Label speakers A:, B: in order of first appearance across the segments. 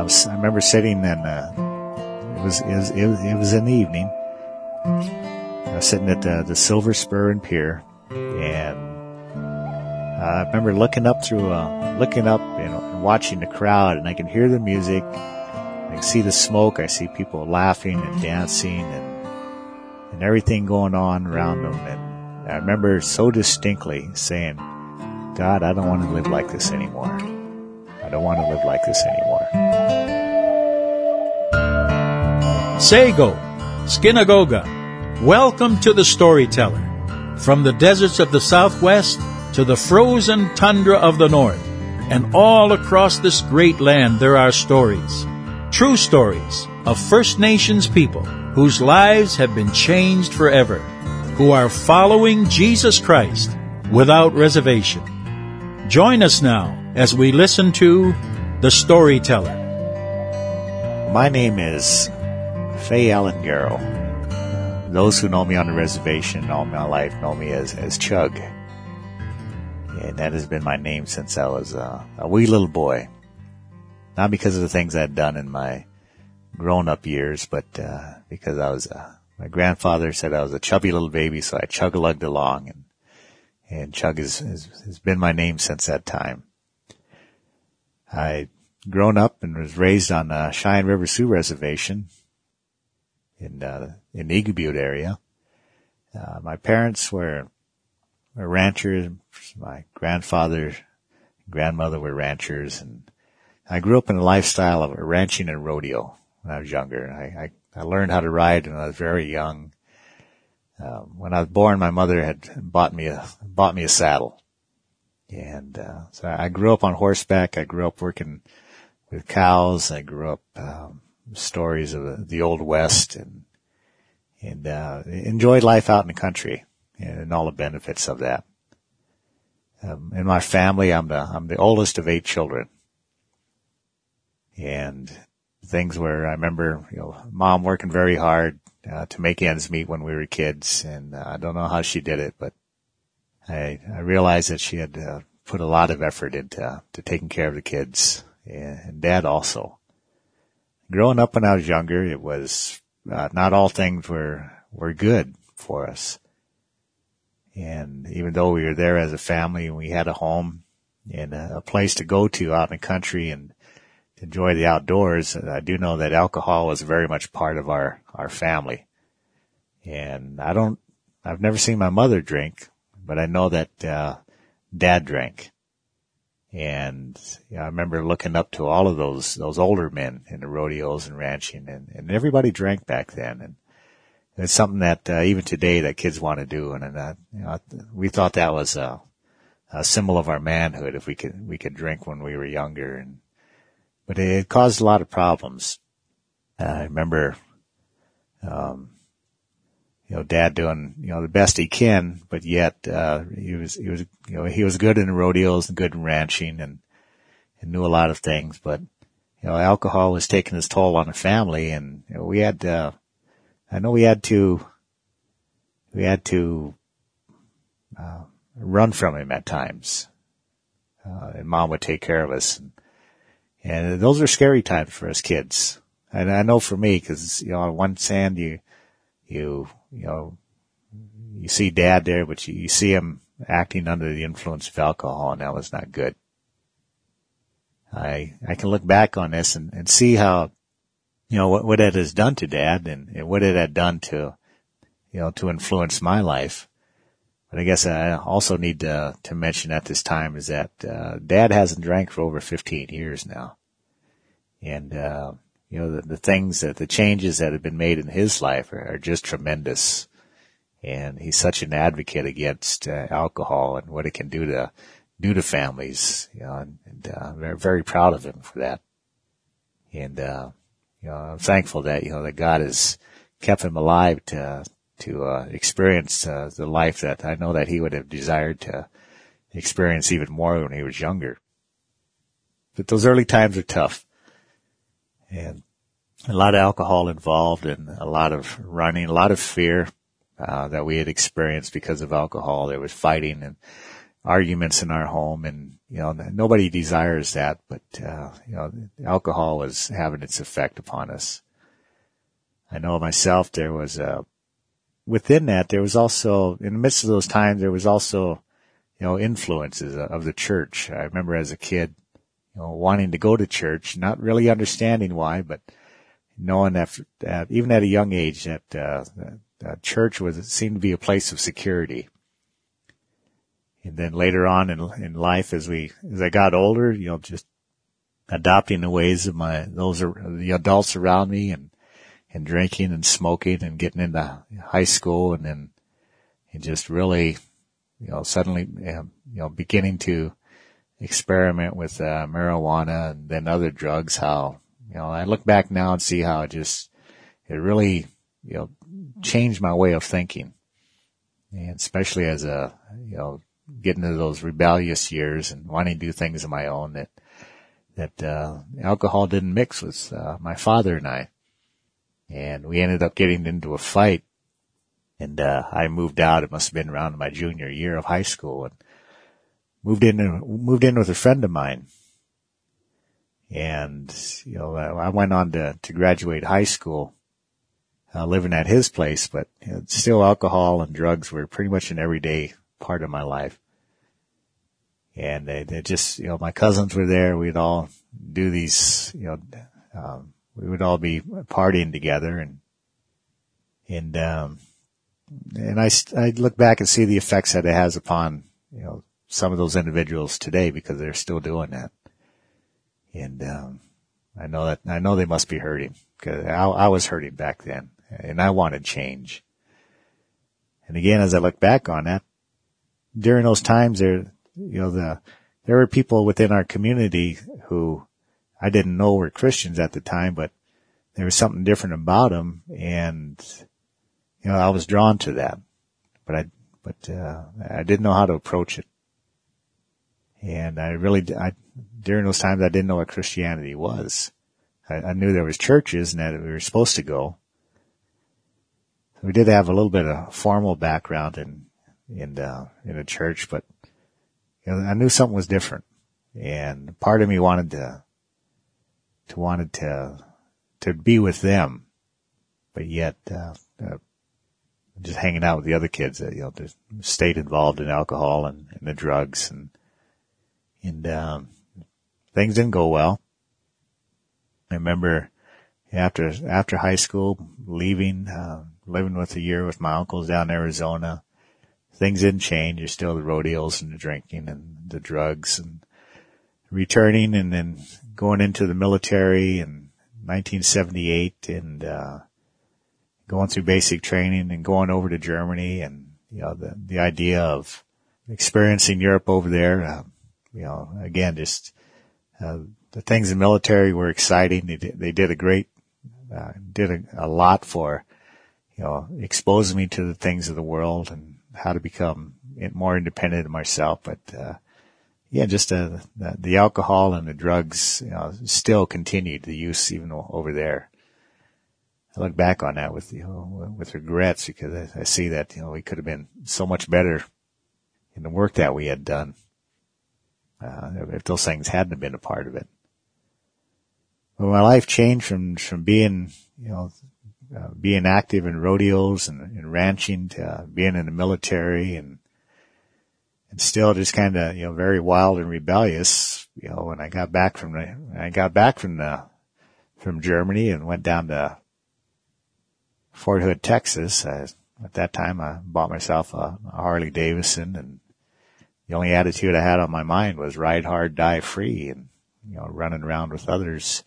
A: I remember sitting and it was in the evening. I was sitting at the Silver Spur and Pier, and I remember looking up and watching the crowd, and I can hear the music. I can see the smoke. I see people laughing and dancing and everything going on around them. And I remember so distinctly saying, God, I don't want to live like this anymore. I don't want to live like this anymore.
B: Sago, Skinagoga, welcome to the Storyteller. From the deserts of the Southwest to the frozen tundra of the North, and all across this great land there are stories. True stories of First Nations people whose lives have been changed forever, who are following Jesus Christ without reservation. Join us now as we listen to The Storyteller.
A: My name is Faye Allen Garrow. Those who know me on the reservation all my life know me as Chug. And that has been my name since I was a wee little boy. Not because of the things I'd done in my grown-up years, but because I was my grandfather said I was a chubby little baby, so I chug-a-lugged along, and Chug has been my name since that time. I grown up and was raised on the Cheyenne River Sioux Reservation in the Eagle Butte area. My parents were ranchers. My grandfather and grandmother were ranchers, and I grew up in a lifestyle of ranching and rodeo when I was younger. I learned how to ride when I was very young. When I was born, my mother had bought me a saddle. And so I grew up on horseback. I grew up working with cows. I grew up stories of the Old West and enjoyed life out in the country and all the benefits of that. In my family, I'm the oldest of 8 children. And things where I remember, Mom working very hard to make ends meet when we were kids, and I don't know how she did it, but I realized that she had put a lot of effort into taking care of the kids, and Dad also. Growing up when I was younger, it was not all things were good for us. And even though we were there as a family, we had a home and a place to go to out in the country and enjoy the outdoors, I do know that alcohol was very much part of our family. And I've never seen my mother drink, but I know that Dad drank. And I remember looking up to all of those older men in the rodeos and ranching, and everybody drank back then. And it's something that even today that kids want to do. And we thought that was a symbol of our manhood if we could drink when we were younger. But it caused a lot of problems. I remember, Dad doing, the best he can, but yet, he was good in the rodeos and good in ranching and knew a lot of things. But, alcohol was taking its toll on the family, and we had to run from him at times. And Mom would take care of us. And those are scary times for us kids. And I know for me, cause, on one hand, you see Dad there, but you see him acting under the influence of alcohol, and that was not good. I can look back on this and see how, what it has done to Dad and what it had done to influence my life. But I guess I also need to mention at this time is that, Dad hasn't drank for over 15 years now. And, the things the changes that have been made in his life are just tremendous. And he's such an advocate against, alcohol and what it can do to families, and I'm very proud of him for that. And, I'm thankful that, that God has kept him alive to experience the life that I know that he would have desired to experience even more when he was younger. But those early times are tough, and a lot of alcohol involved, and a lot of running, a lot of fear that we had experienced because of alcohol. There was fighting and arguments in our home, and nobody desires that, but, alcohol was having its effect upon us. I know myself, there was, within that, there was also, in the midst of those times, there was also, influences of the church. I remember as a kid, wanting to go to church, not really understanding why, but knowing that even at a young age that church seemed to be a place of security. And then later on in life, as I got older, just adopting the ways of the adults around me and drinking and smoking and getting into high school and just really, suddenly, beginning to experiment with marijuana and then other drugs, how, I look back now and see how it really, changed my way of thinking. And especially as getting into those rebellious years and wanting to do things on my own, that alcohol didn't mix with my father and I. And we ended up getting into a fight, and I moved out. It must have been around my junior year of high school, and moved in with a friend of mine. And I went on to graduate high school, living at his place, but still alcohol and drugs were pretty much an everyday part of my life. And they just, my cousins were there. We'd all do these, we would all be partying together, and I look back and see the effects that it has upon, some of those individuals today, because they're still doing that. And, I know they must be hurting, because I was hurting back then, and I wanted change. And again, as I look back on that, during those times there were people within our community who I didn't know were Christians at the time, but there was something different about them, and I was drawn to that, but I didn't know how to approach it, and during those times I didn't know what Christianity was. I knew there was churches and that we were supposed to go. We did have a little bit of formal background in a church, but I knew something was different, and part of me wanted to be with them, but yet just hanging out with the other kids that just stayed involved in alcohol and the drugs, and things didn't go well. I remember after high school, leaving, living with a year with my uncles down in Arizona. Things didn't change. There's still the rodeos and the drinking and the drugs, and returning and then going into the military in 1978 and, going through basic training and going over to Germany, and, the idea of experiencing Europe over there, again, just, the things in the military were exciting. They did a lot for, exposing me to the things of the world and how to become more independent of myself. But, just, the alcohol and the drugs, still continued the use even over there. I look back on that with regrets, because I see that, we could have been so much better in the work that we had done, if those things hadn't been a part of it. But my life changed from being, being active in rodeos and ranching to being in the military and still just kind of, very wild and rebellious, when I got back from Germany and went down to Fort Hood, Texas. At that time I bought myself a Harley Davidson, and the only attitude I had on my mind was ride hard, die free, and, running around with others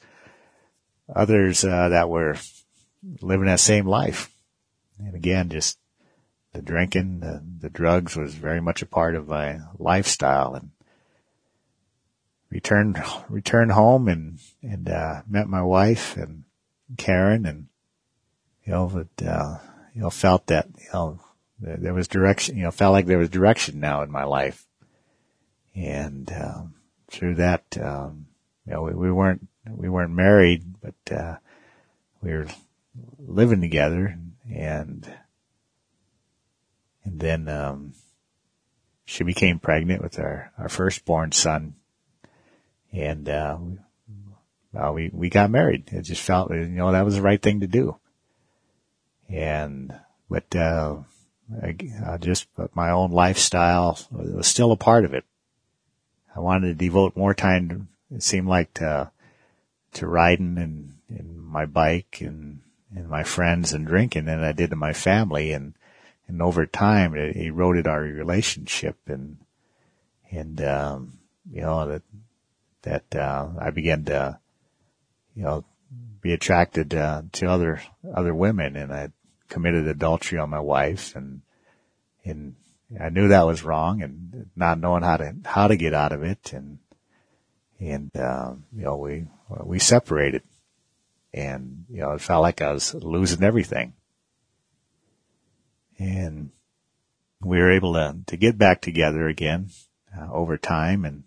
A: that were living that same life. And again, just the drinking, the drugs was very much a part of my lifestyle, and returned home and met my wife and Karen, and, felt that, there was direction, felt like there was direction now in my life. And, through that, we weren't married, but, we were living together, and then, she became pregnant with our firstborn son, and we got married. It just felt, that was the right thing to do. But my own lifestyle was still a part of it. I wanted to devote more time, it seemed like, to riding and my bike and my friends and drinking than I did to my family. And over time, it eroded our relationship. I began to, be attracted to other women, and I committed adultery on my wife, and I knew that was wrong, and not knowing how to get out of it, we separated, and it felt like I was losing everything, and we were able to get back together again over time, and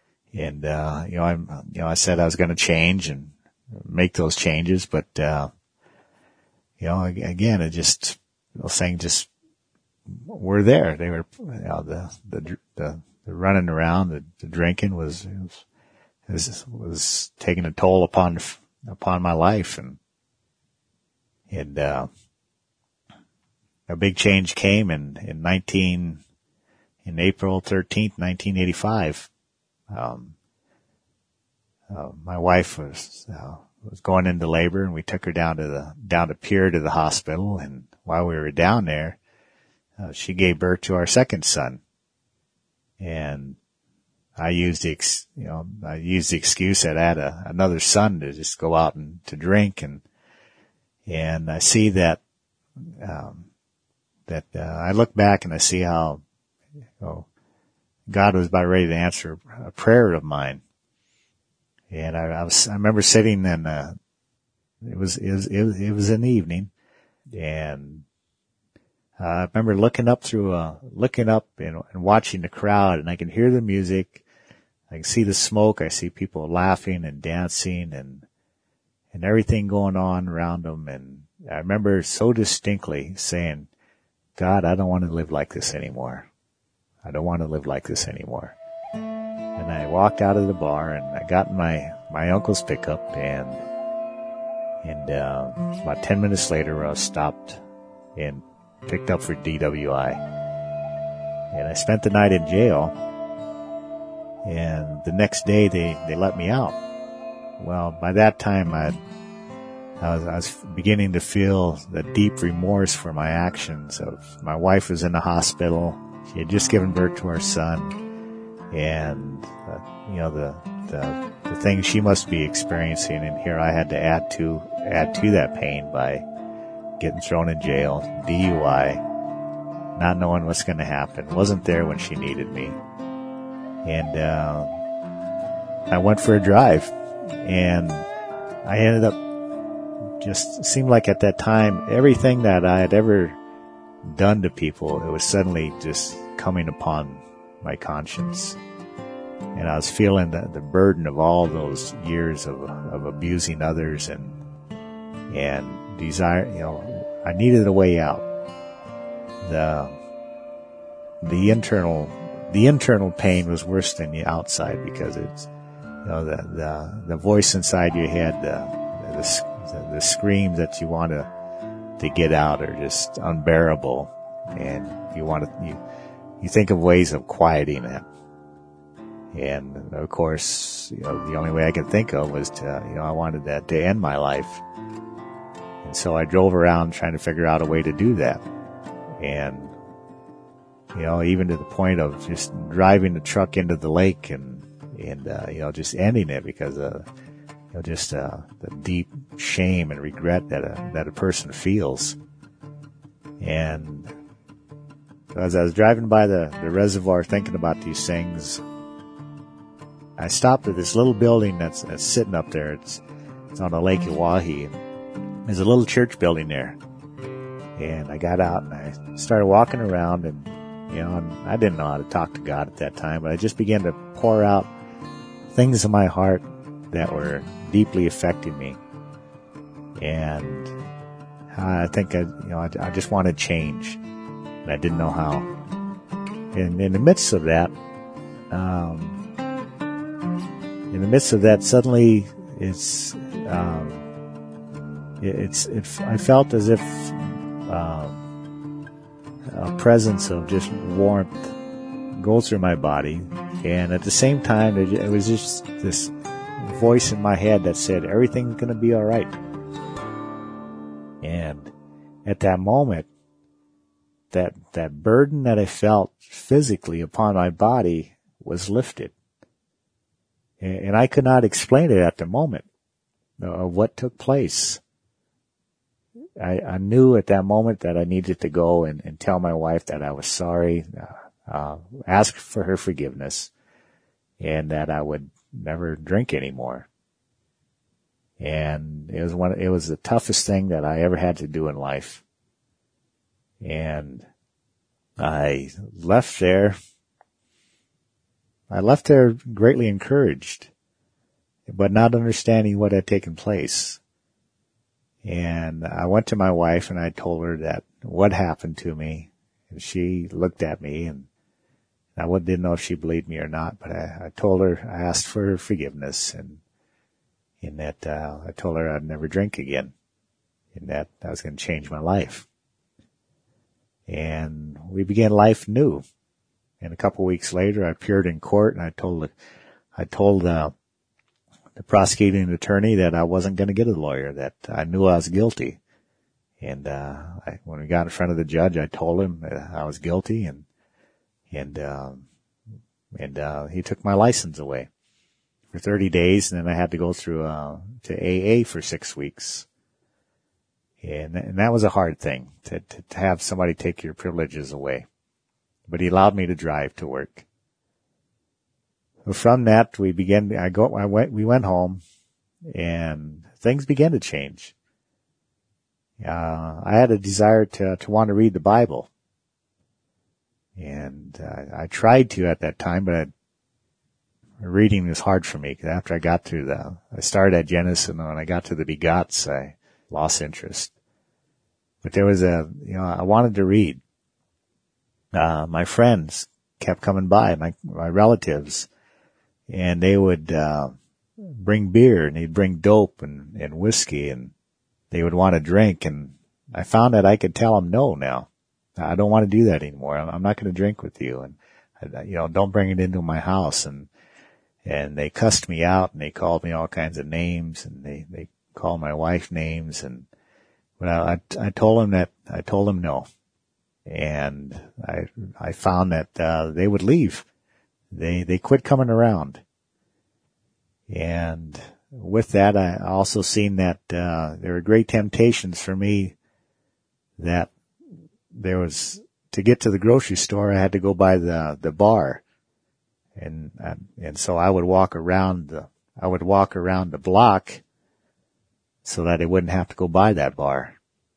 A: I said I was going to change and make those changes, but again, it just, those things just were there. They were, the running around, the drinking was taking a toll upon my life, and a big change came in April 13th, 1985. My wife was going into labor, and we took her down to Pierre to the hospital. And while we were down there, she gave birth to our second son. And I used the excuse that I had another son to just go out and to drink. And I see that I look back and I see how, God was about ready to answer a prayer of mine. And I remember sitting in, it was in the evening, and I remember looking up and watching the crowd, and I can hear the music, I can see the smoke, I see people laughing and dancing and everything going on around them. And I remember so distinctly saying, God, I don't want to live like this anymore. I don't want to live like this anymore. And I walked out of the bar, and I got in my uncle's pickup, and about 10 minutes later, I was stopped and picked up for DWI. And I spent the night in jail, and the next day they let me out. Well, by that time, I was beginning to feel the deep remorse for my actions. My wife was in the hospital. She had just given birth to our son. And, the things she must be experiencing, and here I had to add to that pain by getting thrown in jail, DUI, not knowing what's going to happen, wasn't there when she needed me. And, I went for a drive, and I ended up, just seemed like at that time, everything that I had ever done to people, it was suddenly just coming upon my conscience. And I was feeling the burden of all those years of abusing others and desire, I needed a way out. The internal pain was worse than the outside, because it's, the voice inside your head, the screams that you want to get out are just unbearable, and you think of ways of quieting it. And of course, the only way I could think of was I wanted that to end my life. And so I drove around trying to figure out a way to do that. And, even to the point of just driving the truck into the lake and just ending it, because the deep shame and regret that a person feels. And as I was driving by the reservoir thinking about these things, I stopped at this little building that's sitting up there. It's on the Lake Oahe. There's a little church building there. And I got out and I started walking around, and I didn't know how to talk to God at that time, but I just began to pour out things in my heart that were deeply affecting me. And I think I just wanted change, and I didn't know how. And in the midst of that, suddenly I felt as if a presence of just warmth go through my body, and at the same time, it was just this voice in my head that said, everything's going to be all right. And at that moment, that burden that I felt physically upon my body was lifted. And I could not explain it at the moment of what took place. I knew at that moment that I needed to go and tell my wife that I was sorry, ask for her forgiveness, and that I would never drink anymore. And it was the toughest thing that I ever had to do in life. And I left there greatly encouraged, but not understanding what had taken place. And I went to my wife and I told her that what happened to me. And she looked at me, and I didn't know if she believed me or not, but I told her, I asked for her forgiveness, and in that, I told her I'd never drink again, and that I was going to change my life. And we began life new. And a couple of weeks later, I appeared in court, and I told the prosecuting attorney that I wasn't going to get a lawyer, that I knew I was guilty. And when we got in front of the judge, I told him that I was guilty, and he took my license away for 30 days, and then I had to go through to AA for 6 weeks. And that was a hard thing, to have somebody take your privileges away. But he allowed me to drive to work. So from that, we went home, and things began to change. I had a desire to want to read the Bible. And I tried to at that time, but reading was hard for me. After I started at Genesis, and when I got to the Begots, I lost interest. But there was I wanted to read. My friends kept coming by, my relatives, and they would bring beer, and they'd bring dope and whiskey, and they would want to drink. And I found that I could tell them no now. I don't want to do that anymore. I'm not going to drink with you, and don't bring it into my house. And they cussed me out, and they called me all kinds of names, and they called my wife names. And when I told them no, and I found that they would leave. They quit coming around. And with that, I also seen that there were great temptations for me, that there was, to get to the grocery store, I had to go by the bar. And so I would walk around the block so that I wouldn't have to go by that bar.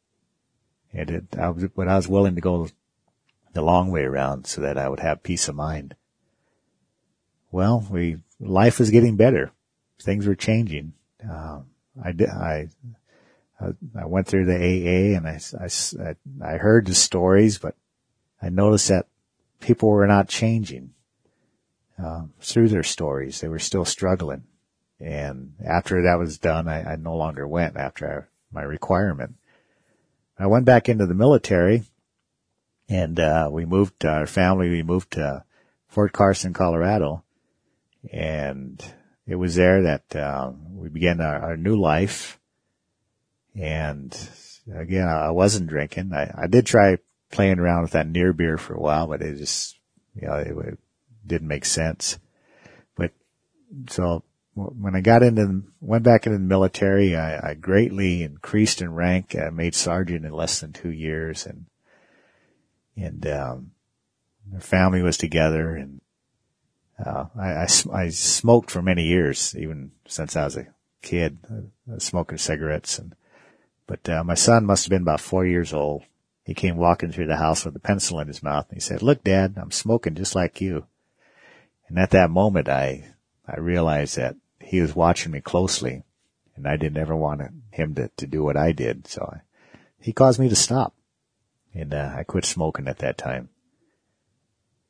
A: But I was willing to go the long way around so that I would have peace of mind. Well, life was getting better. Things were changing. I went through the AA, and I heard the stories, but I noticed that people were not changing through their stories. They were still struggling. And after that was done, I no longer went after my requirement. I went back into the military, and we moved to Fort Carson, Colorado, and it was there that we began our new life. And again, I wasn't drinking. I did try playing around with that near beer for a while, but it just, it didn't make sense. But so when I went back into the military, I greatly increased in rank. I made sergeant in less than 2 years, and our family was together, and I smoked for many years, even since I was a kid, smoking cigarettes. But my son must have been about 4 years old. He came walking through the house with a pencil in his mouth, and he said, "Look, Dad, I'm smoking just like you." And at that moment, I realized that he was watching me closely, and I didn't ever want him to do what I did. So he caused me to stop, and I quit smoking at that time.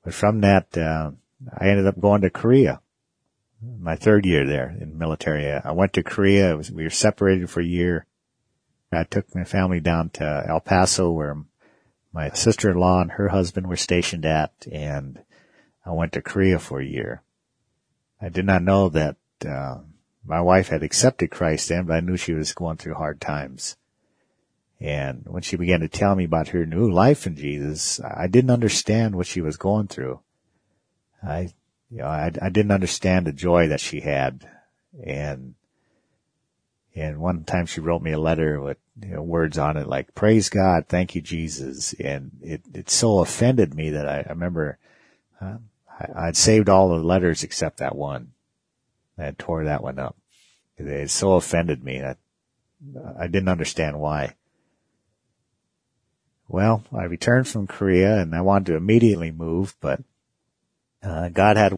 A: But from that, I ended up going to Korea. My third year there in the military. I went to Korea. We were separated for a year. I took my family down to El Paso where my sister-in-law and her husband were stationed at, and I went to Korea for a year. I did not know that my wife had accepted Christ then, but I knew she was going through hard times. And when she began to tell me about her new life in Jesus, I didn't understand what she was going through. I didn't understand the joy that she had. And one time she wrote me a letter with words on it like, "Praise God, thank you, Jesus." And it so offended me that I remember I'd saved all the letters except that one. I had tore that one up. It so offended me that I didn't understand why. Well, I returned from Korea and I wanted to immediately move, but God had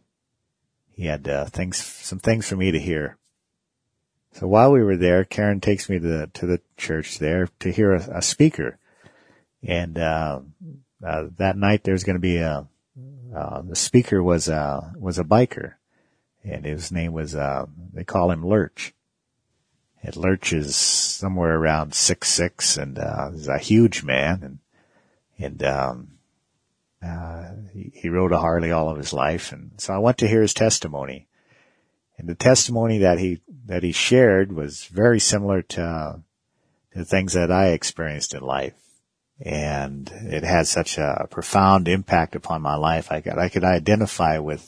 A: some things for me to hear. So while we were there, Karen takes me to the church there to hear a speaker. And that night there's going to be the speaker was a biker, and his name was they call him Lurch. And Lurch is somewhere around 6'6", and he's a huge man, and he rode a Harley all of his life. And so I went to hear his testimony. And the testimony that he shared was very similar to the things that I experienced in life. And it had such a profound impact upon my life. I could identify with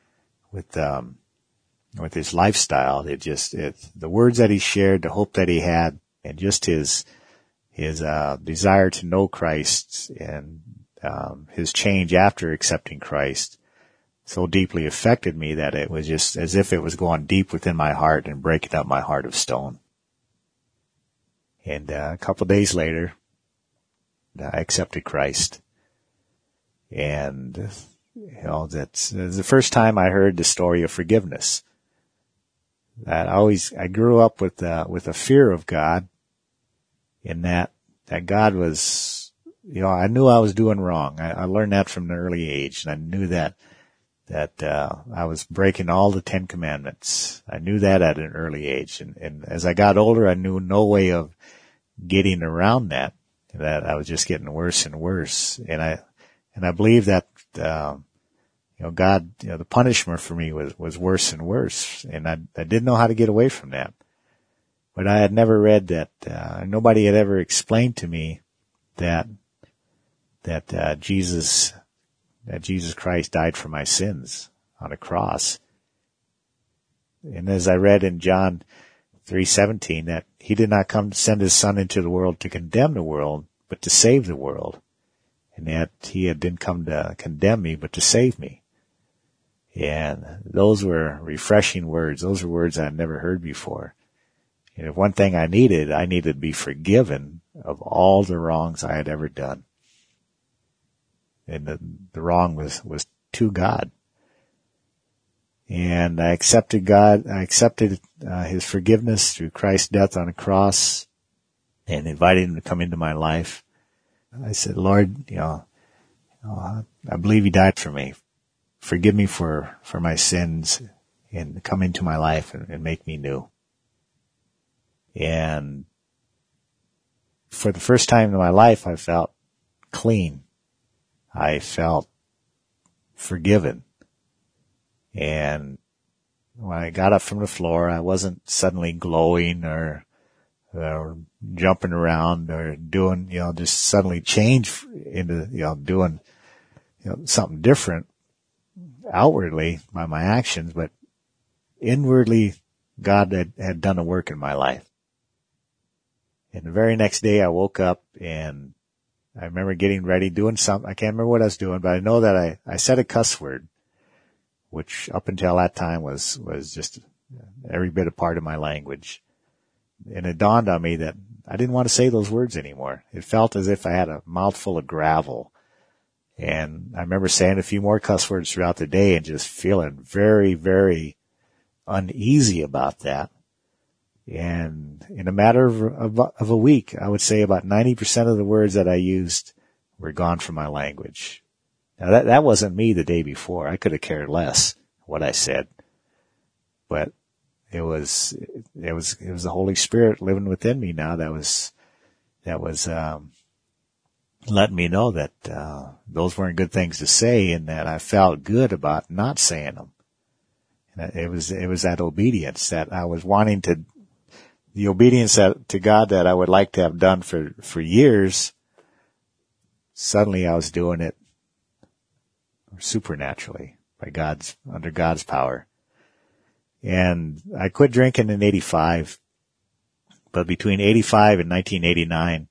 A: his lifestyle. The words that he shared, the hope that he had, and just his desire to know Christ and his change after accepting Christ so deeply affected me that it was just as if it was going deep within my heart and breaking up my heart of stone. And a couple of days later, I accepted Christ. And that's the first time I heard the story of forgiveness. I grew up with a fear of God, in that God was, I knew I was doing wrong. I learned that from an early age, and I knew that I was breaking all the 10 Commandments. I knew that at an early age. And as I got older, I knew no way of getting around that I was just getting worse and worse. And I believe that, God, the punishment for me was worse and worse. And I didn't know how to get away from that. But I had never read that, nobody had ever explained to me that Jesus Christ died for my sins on a cross. And as I read in John 3:17, that he did not come to send his son into the world to condemn the world, but to save the world. And that he didn't come to condemn me, but to save me. And those were refreshing words. Those were words I had never heard before. And if one thing I needed to be forgiven of all the wrongs I had ever done. And the wrong was to God. And I accepted God. I accepted his forgiveness through Christ's death on the cross and invited him to come into my life. I said, Lord, I believe you died for me. Forgive me for my sins and come into my life and make me new. And for the first time in my life, I felt clean. I felt forgiven. And when I got up from the floor, I wasn't suddenly glowing or jumping around or doing, just suddenly change into, doing, something different outwardly by my actions, but inwardly God had done a work in my life. And the very next day I woke up and I remember getting ready, doing something. I can't remember what I was doing, but I know that I said a cuss word, which up until that time was just every bit a part of my language. And it dawned on me that I didn't want to say those words anymore. It felt as if I had a mouthful of gravel. And I remember saying a few more cuss words throughout the day and just feeling very, very uneasy about that. And in a matter of a week, I would say about 90% of the words that I used were gone from my language. Now that wasn't me the day before. I could have cared less what I said, but it was the Holy Spirit living within me now that was letting me know that, those weren't good things to say and that I felt good about not saying them. And it was that obedience that I was wanting the obedience to God that I would like to have done for years. Suddenly I was doing it supernaturally under God's power. And I quit drinking in 85, but between 85 and 1989,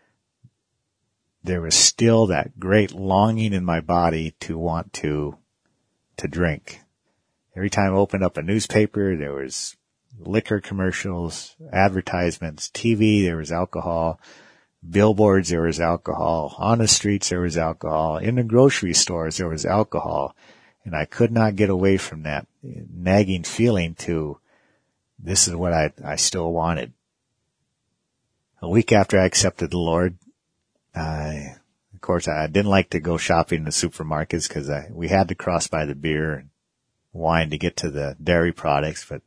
A: there was still that great longing in my body to want to drink. Every time I opened up a newspaper, there was liquor commercials, advertisements, TV, there was alcohol, billboards, there was alcohol, on the streets, there was alcohol, in the grocery stores, there was alcohol. And I could not get away from that nagging feeling to, this is what I still wanted. A week after I accepted the Lord, I didn't like to go shopping in the supermarkets because we had to cross by the beer and wine to get to the dairy products. But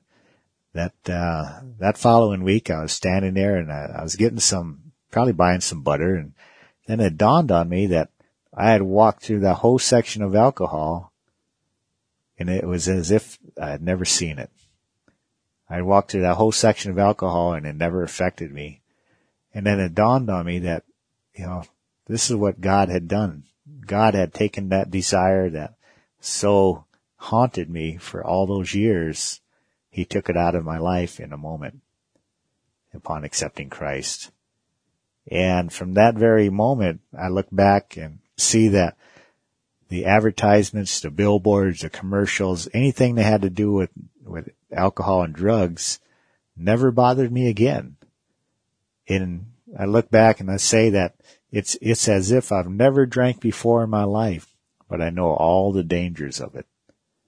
A: that following week, I was standing there and I was getting probably buying some butter. And then it dawned on me that I had walked through the whole section of alcohol, and it was as if I had never seen it. I walked through that whole section of alcohol and it never affected me. And then it dawned on me that, this is what God had done. God had taken that desire that so haunted me for all those years. He took it out of my life in a moment upon accepting Christ. And from that very moment, I look back and see that the advertisements, the billboards, the commercials, anything that had to do with alcohol and drugs never bothered me again. And I look back and I say that it's as if I've never drank before in my life, but I know all the dangers of it.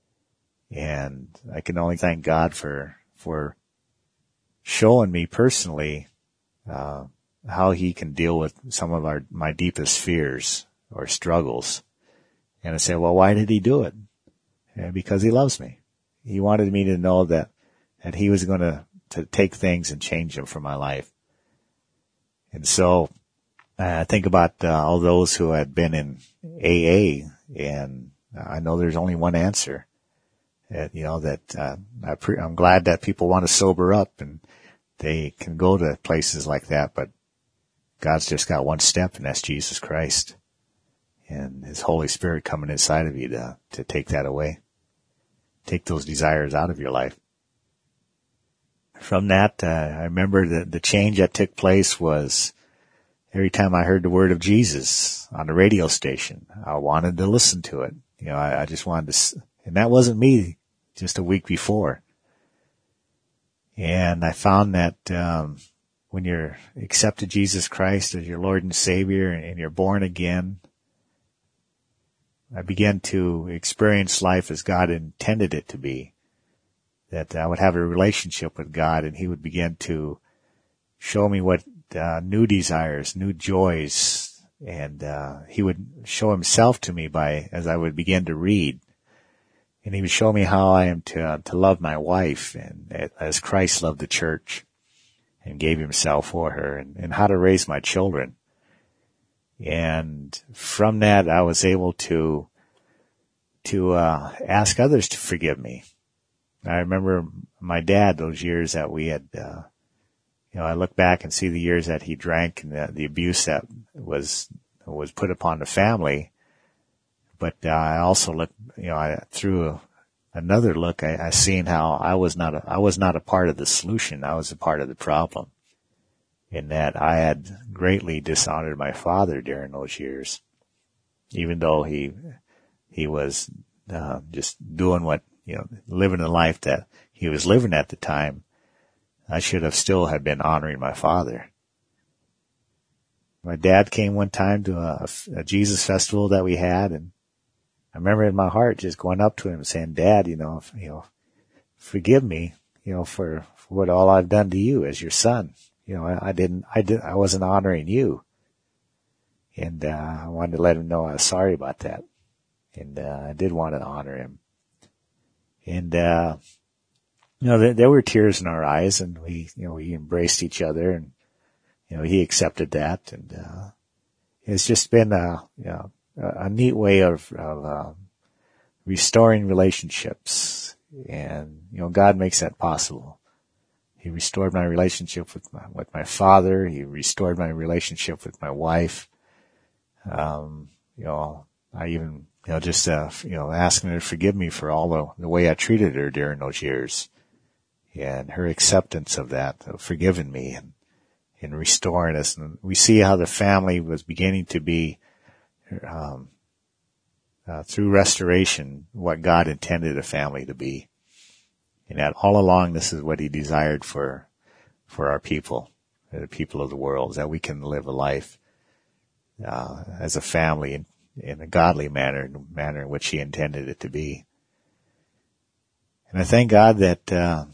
A: And I can only thank God for showing me personally, how he can deal with some of my deepest fears or struggles. And I say, well, why did he do it? And because he loves me. He wanted me to know that he was going to take things and change them for my life. And so I think about all those who had been in AA, and I know there's only one answer. I'm glad that people want to sober up and they can go to places like that, but God's just got one step, and that's Jesus Christ and his Holy Spirit coming inside of you to take that away, take those desires out of your life. From that, I remember the change that took place was every time I heard the word of Jesus on the radio station, I wanted to listen to it. I just wanted to, and that wasn't me just a week before. And I found that, when you're accepted Jesus Christ as your Lord and Savior and you're born again, I began to experience life as God intended it to be. That I would have a relationship with God and he would begin to show me what new desires, new joys, and he would show himself to me as I would begin to read. And he would show me how I am to love my wife and as Christ loved the church and gave himself for her, and how to raise my children. And from that, I was able to ask others to forgive me. I remember my dad, those years that we had, I look back and see the years that he drank and the abuse that was put upon the family. But I also look, through another look, I seen how I was not a part of the solution. I was a part of the problem, in that I had greatly dishonored my father during those years, even though he was just doing living the life that he was living at the time. I should have still have been honoring my father. My dad came one time to a Jesus festival that we had, and I remember in my heart just going up to him and saying, Dad, forgive me, for what all I've done to you as your son. I wasn't honoring you. And I wanted to let him know I was sorry about that. And I did want to honor him. And there were tears in our eyes, and we embraced each other, and he accepted that, and it's just been a neat way of restoring relationships, and God makes that possible. He restored my relationship with my father. He restored my relationship with my wife. I even just asking her to forgive me for all the way I treated her during those years, and her acceptance of that, of forgiving me and restoring us. And we see how the family was beginning to be, through restoration, what God intended a family to be. And that all along, this is what he desired for our people, the people of the world, that we can live a life, as a family in a godly manner, in which he intended it to be. And I thank God that,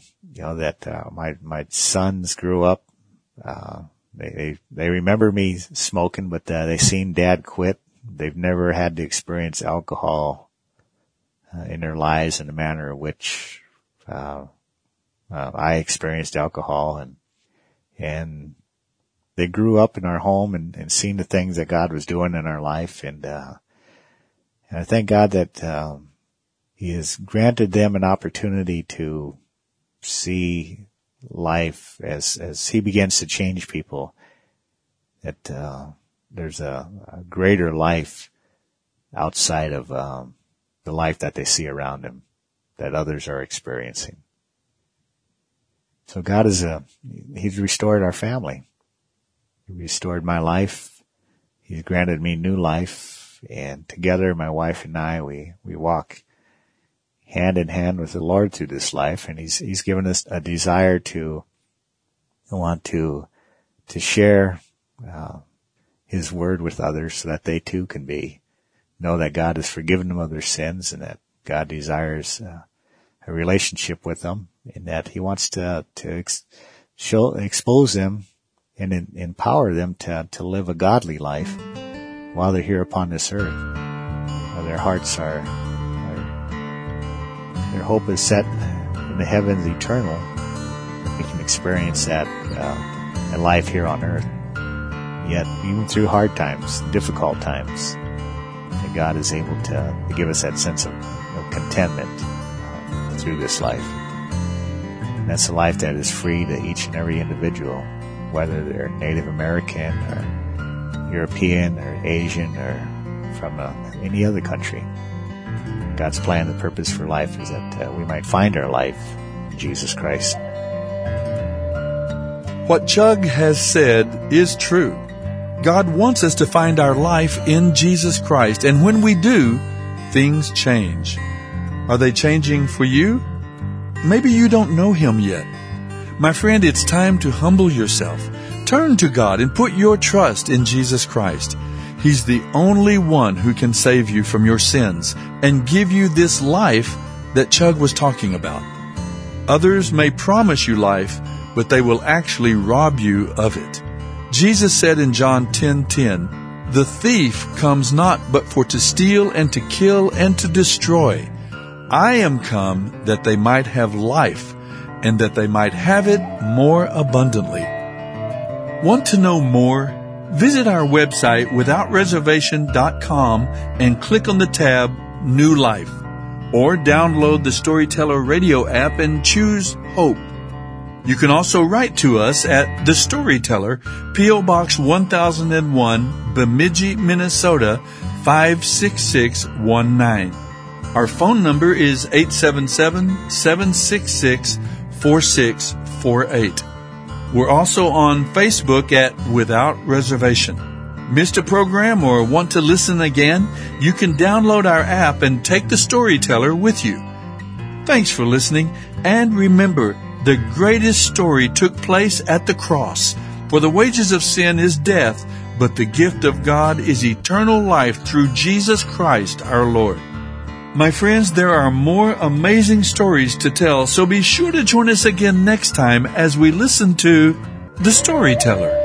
A: my sons grew up. They remember me smoking, but they seen Dad quit. They've never had to experience alcohol in their lives in the manner in which I experienced alcohol, and they grew up in our home and seen the things that God was doing in our life, and I thank God that he has granted them an opportunity to see life as he begins to change people, that there's a greater life outside of the life that they see around them, that others are experiencing. So God he's restored our family. He restored my life. He's granted me new life, and together, my wife and I, we walk hand in hand with the Lord through this life, and he's given us a desire to want to share his word with others, so that they too can know that God has forgiven them of their sins, and that God desires a relationship with them, and that he wants to expose them and empower them to live a godly life while they're here upon this earth. Their hearts their hope is set in the heavens eternal, that we can experience that life here on earth. Yet, even through hard times, difficult times, that God is able to give us that sense of contentment through this life. And that's a life that is free to each and every individual, whether they're Native American or European or Asian or from any other country. God's plan and purpose for life is that we might find our life in Jesus Christ.
B: What Chug has said is true. God wants us to find our life in Jesus Christ, and when we do, things change. Are they changing for you? Maybe you don't know him yet. My friend, it's time to humble yourself. Turn to God and put your trust in Jesus Christ. He's the only one who can save you from your sins and give you this life that Chug was talking about. Others may promise you life, but they will actually rob you of it. Jesus said in John 10:10, "The thief comes not but for to steal and to kill and to destroy. I am come that they might have life, and that they might have it more abundantly." Want to know more? Visit our website withoutreservation.com and click on the tab New Life, or download the Storyteller radio app and choose Hope. You can also write to us at The Storyteller, P.O. Box 1001, Bemidji, Minnesota 56619. Our phone number is 877-766-4648. We're also on Facebook at Without Reservation. Missed a program or want to listen again? You can download our app and take the Storyteller with you. Thanks for listening, and remember, the greatest story took place at the cross. For the wages of sin is death, but the gift of God is eternal life through Jesus Christ our Lord. My friends, there are more amazing stories to tell, so be sure to join us again next time as we listen to The Storyteller.